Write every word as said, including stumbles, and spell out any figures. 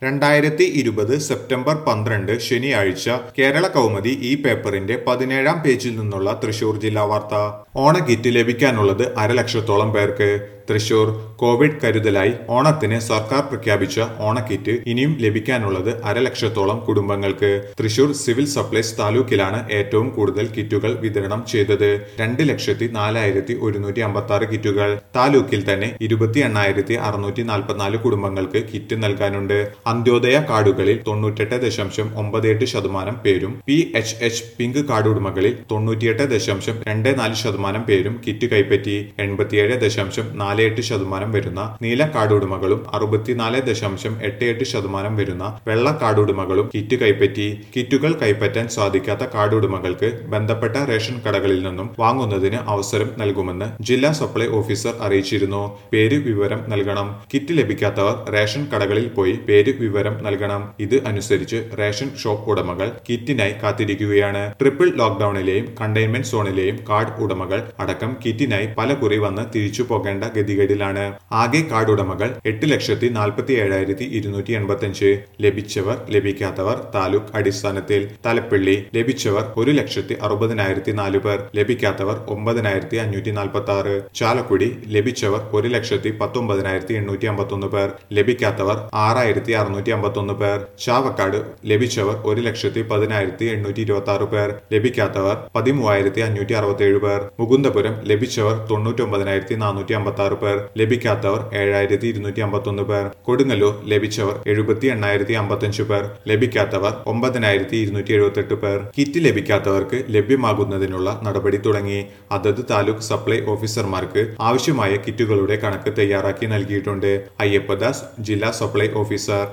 രണ്ടായിരത്തി ഇരുപത് സെപ്റ്റംബർ പന്ത്രണ്ട് ശനിയാഴ്ച കേരള കൗമുദി ഈ പേപ്പറിന്റെ പതിനേഴാം പേജിൽ നിന്നുള്ള തൃശൂർ ജില്ലാ വാർത്ത. ഓണക്കിറ്റ് ലഭിക്കാനുള്ളത് അരലക്ഷത്തോളം പേർക്ക്. തൃശൂർ കോവിഡ് കരുതലായി ഓണത്തിന് സർക്കാർ പ്രഖ്യാപിച്ച ഓണക്കിറ്റ് ഇനിയും ലഭിക്കാനുള്ളത് അരലക്ഷത്തോളം കുടുംബങ്ങൾക്ക്. തൃശൂർ സിവിൽ സപ്ലൈസ് താലൂക്കിലാണ് ഏറ്റവും കൂടുതൽ കിറ്റുകൾ വിതരണം ചെയ്തത്. രണ്ട് ലക്ഷത്തി നാലായിരത്തി ഒരുന്നൂറ്റി അമ്പത്തി ആറ് കിറ്റുകൾ. താലൂക്കിൽ തന്നെ ഇരുപത്തി എണ്ണായിരത്തി അറുന്നൂറ്റി നാൽപ്പത്തിനാല് കുടുംബങ്ങൾക്ക് കിറ്റ് നൽകാനുണ്ട്. അന്ത്യോദയ കാർഡുകളിൽ തൊണ്ണൂറ്റെട്ട് ദശാംശം ഒമ്പത് എട്ട് ശതമാനം പേരും P H H pink card ഉടമകളിൽ തൊണ്ണൂറ്റിയെട്ട് ദശാംശം രണ്ട് നാല് ശതമാനം പേരും കിറ്റ് കൈപ്പറ്റി. എൺപത്തിയേഴ് ദശാംശം നാല് എട്ട് ശതമാനം വരുന്ന നീല കാർഡ് ഉടമകളും അറുപത്തിനാല് ദശാംശം എട്ട് എട്ട് ശതമാനം വരുന്ന വെള്ള കാർഡ് ഉടമകളും കിറ്റ് കൈപ്പറ്റി. കിറ്റുകൾ കൈപ്പറ്റാൻ സാധിക്കാത്ത കാർഡ് ഉടമകൾക്ക് ബന്ധപ്പെട്ട റേഷൻ കടകളിൽ നിന്നും വാങ്ങുന്നതിന് അവസരം നൽകുമെന്ന് ജില്ലാ സപ്ലൈ ഓഫീസർ അറിയിച്ചിരുന്നു. പേര് വിവരം നൽകണം. കിറ്റ് ലഭിക്കാത്തവർ റേഷൻ കടകളിൽ പോയി പേര് വിവരം നൽകണം. ഇത് അനുസരിച്ച് റേഷൻ ഷോപ്പ് ഉടമകൾ കിറ്റിനായി കാത്തിരിക്കുകയാണ്. ട്രിപ്പിൾ ലോക്ഡൌണിലെയും കണ്ടെയ്ൻമെന്റ് സോണിലെയും കാർഡ് ഉടമകൾ അടക്കം കിറ്റിനായി പല കുറി വന്ന് തിരിച്ചു പോകേണ്ട ഗതികേടിലാണ്. ആകെ കാർഡ് ഉടമകൾ എട്ട് ലക്ഷത്തി നാൽപ്പത്തി ഏഴായിരത്തി ഇരുന്നൂറ്റി എൺപത്തി അഞ്ച്. ലഭിച്ചവർ ലഭിക്കാത്തവർ താലൂക്ക് അടിസ്ഥാനത്തിൽ. തലപ്പള്ളി ലഭിച്ചവർ ഒരു ലക്ഷത്തി അറുപതിനായിരത്തി നാല് പേർ. ലഭിക്കാത്തവർ ഒമ്പതിനായിരത്തി അഞ്ഞൂറ്റി നാൽപ്പത്തി ആറ്. ചാലക്കുടി ലഭിച്ചവർ ഒരു ലക്ഷത്തി പത്തൊമ്പതിനായിരത്തി എണ്ണൂറ്റി അമ്പത്തി ഒന്ന് പേർ. ലഭിക്കാത്തവർ ആറായിരത്തി അറുന്നൂറ്റി അമ്പത്തി ഒന്ന് പേർ. ചാവക്കാട് ലഭിച്ചവർ ഒരു ലക്ഷത്തി പതിനായിരത്തി എണ്ണൂറ്റി ഇരുപത്തി ആറ് പേർ. ലഭിക്കാത്തവർ പതിമൂവായിരത്തി അഞ്ഞൂറ്റി അറുപത്തി ഏഴ് പേർ. മുകുന്ദപുരം ലഭിച്ചവർ തൊണ്ണൂറ്റി ഒമ്പതിനായിരത്തി നാനൂറ്റി അമ്പത്തി ആറ് പേർ. ലഭിക്കാത്തവർ ഏഴായിരത്തി ഇരുന്നൂറ്റി അമ്പത്തി ഒന്ന് പേർ. കൊടുങ്ങല്ലൂർ ലഭിച്ചവർ എഴുപത്തി എണ്ണായിരത്തി അമ്പത്തി അഞ്ച് പേർ. ലഭിക്കാത്തവർ ഒമ്പതിനായിരത്തി ഇരുന്നൂറ്റി എഴുപത്തി എട്ട് പേർ. കിറ്റ് ലഭിക്കാത്തവർക്ക് ലഭ്യമാകുന്നതിനുള്ള നടപടി തുടങ്ങി. അതത് താലൂക്ക് സപ്ലൈ ഓഫീസർമാർക്ക് ആവശ്യമായ കിറ്റുകളുടെ കണക്ക് തയ്യാറാക്കി നൽകിയിട്ടുണ്ട്. അയ്യപ്പദാസ് ജില്ലാ സപ്ലൈ ഓഫീസർ.